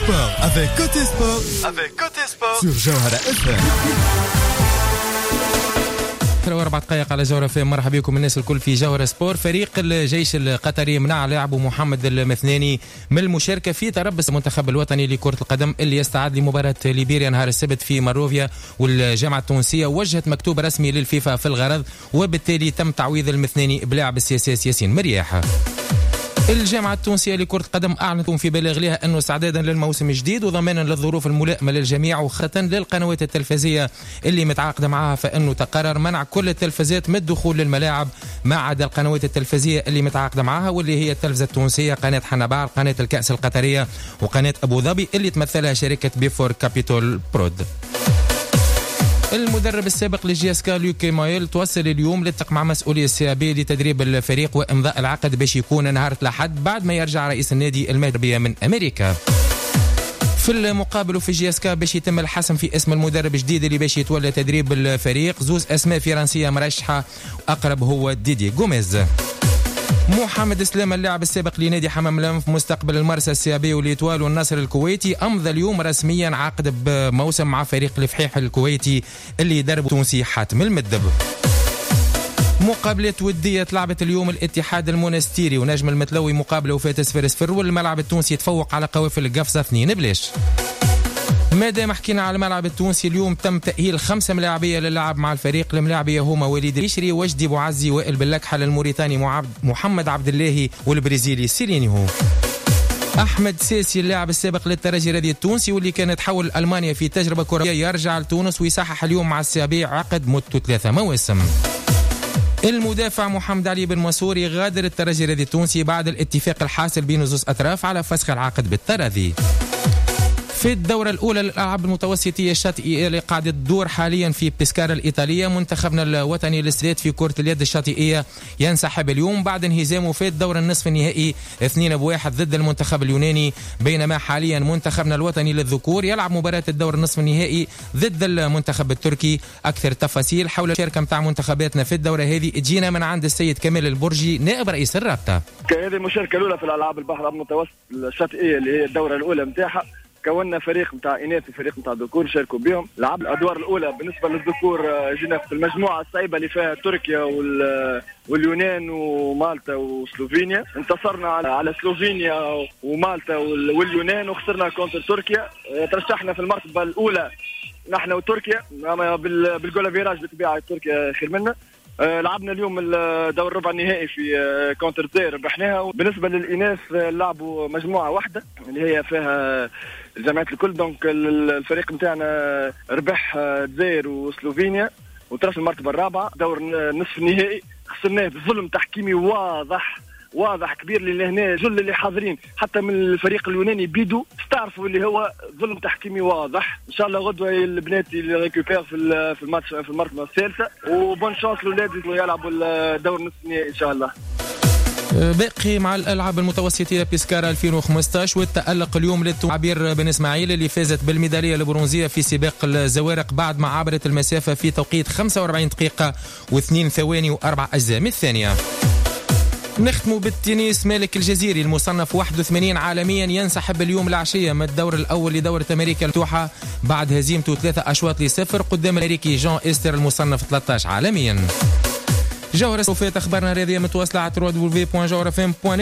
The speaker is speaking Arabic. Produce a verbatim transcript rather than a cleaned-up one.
sport avec Côté Sport, avec Côté Sport sur Jawhara اف ام. أربع دقائق على جوهرة فهم. مرحبا بكم الناس الكل في جوهرة سبور. فريق الجيش القطري منع لاعبه محمد المثناني من المشاركة في تربص المنتخب الوطني لكرة القدم اللي يستعد لمباراة ليبيريا نهار السبت في ماروفيا، والجامعة التونسية وجهت مكتوب رسمي للفيفا في الغرض، وبالتالي تم تعويض المثناني بلاعب السياسي ياسين مرياح. الجامعة التونسية لكرة القدم أعلنت في بلاغ لها أنه استعدادا للموسم الجديد وضمانا للظروف الملائمة للجميع وخاصة للقنوات التلفزية اللي متعاقدة معها، فإنه تقرر منع كل التلفزيات من الدخول للملاعب ما عدا القنوات التلفزية اللي متعاقدة معها، واللي هي التلفزة التونسية، قناة حنبار، قناة الكأس القطرية، وقناة أبو ظبي اللي تمثلها شركة بيفور كابيتول برود. المدرب السابق لجياسكا لوكي مايل توصل اليوم للتقى مع مسؤولي السي بي لتدريب الفريق وامضاء العقد باش يكون نهار الأحد بعد ما يرجع رئيس النادي المغربية من أمريكا. في المقابل في جياسكا باش يتم الحسم في اسم المدرب الجديد اللي باش يتولى تدريب الفريق، زوز أسماء فرنسية مرشحة، أقرب هو ديدي غوميز. محمد سلام اللاعب السابق لنادي حمام الأنف مستقبل المرسى السيابي والإتوال والنصر الكويتي أمضى اليوم رسميا عقد بموسم مع فريق الفحيح الكويتي اللي يدرب تونسي حاتم المدب. مقابلة ودية لعبت اليوم الاتحاد المونستيري ونجم المتلوي مقابلة وفات صفر صفر، والملعب التونسي تفوق على قوافل القفصة اثنين بلاش. ما دام حكينا على الملعب التونسي، اليوم تم تأهيل خمسة ملاعبية للعب مع الفريق. الملاعبية هما وليد اليشري، وجدي بوعزي، وائل باللكحل، الموريتاني محمد عبد الله، والبرازيلي سيلينيو. أحمد ساسي اللاعب السابق للترجي الرياضي التونسي واللي كان تحول ألمانيا في تجربة كروية يرجع لتونس ويصحح اليوم مع السيابي عقد مدته ثلاثة مواسم. المدافع محمد علي بن مسور يغادر الترجي الرياضي التونسي بعد الاتفاق الحاصل بين زوج أطراف على فسخ العقد بالتراضي. في الدورة الأولى للألعاب المتوسطية الشاطئية اللي قاعدة تدور حاليا في بيسكارا الإيطالية، منتخبنا الوطني للسيدات في كرة اليد الشاطئية ينسحب اليوم بعد انهزامه في الدور النصف النهائي اثنين بواحد ضد المنتخب اليوناني، بينما حاليا منتخبنا الوطني للذكور يلعب مباراة الدور النصف النهائي ضد المنتخب التركي. أكثر تفاصيل حول الشركة متاع منتخباتنا في الدورة هذه تجينا من عند السيد كمال البرجي نائب رئيس الرابطة. هذه المشاركة الأولى في الألعاب البحر المتوسط الشاطئية اللي هي الدورة الأولى متاعها. كونا فريق نتاع إناث وفريق نتاع ذكور شاركوا بهم. لعب الأدوار الأولى بالنسبة للذكور جينا في المجموعة الصعيبة اللي فيها تركيا واليونان ومالطا وسلوفينيا. انتصرنا على سلوفينيا ومالطا واليونان وخسرنا كونتر تركيا. ترشحنا في المرتبة الأولى نحن وتركيا، أما بالجولا فيراج بطبيعة تركيا خير منا. لعبنا اليوم الدور ربع النهائي في كونتر زير ربحناها. بالنسبة للإناث لعبوا مجموعة واحدة اللي هي فيها الجامعات الكل، دونك الفريق متاعنا ربح زير وسلوفينيا وترى في المرتبة الرابعة. دور نصف النهائي خسرناه بظلم تحكيمي واضح واضح كبير، لان هنا جل اللي حاضرين حتى من الفريق اليوناني بيدو استعرفوا اللي هو ظلم تحكيمي واضح. ان شاء الله غدوه البنات اللي ريكوبير في في الماتش في المرتبه الثالثه، وبون شانس للولاد اللي يلعبوا الدور نصف النهائي ان شاء الله. باقي مع الألعاب المتوسطية بيسكارا ألفين وخمسطاش والتألق اليوم للعبير بن إسماعيل اللي فازت بالميدالية البرونزية في سباق الزوارق بعد ما عبرت المسافة في توقيت خمسة وأربعين دقيقة واثنين ثواني وأربع أجزاء من الثانية. نختموا بالتنس. مالك الجزيري المصنف واحد وثمانين عالميا ينسحب اليوم العشية من الدور الأول لدورة أمريكا المفتوحة بعد هزيمته ثلاثة أشواط لصفر قدام الأمريكي جان إستر المصنف ثلاثة عشر عالميا. جوهرة سوفيت أخبارنا الرياضية متواصلة على دبليو دبليو دبليو دوت جوهرة إف إم دوت نت.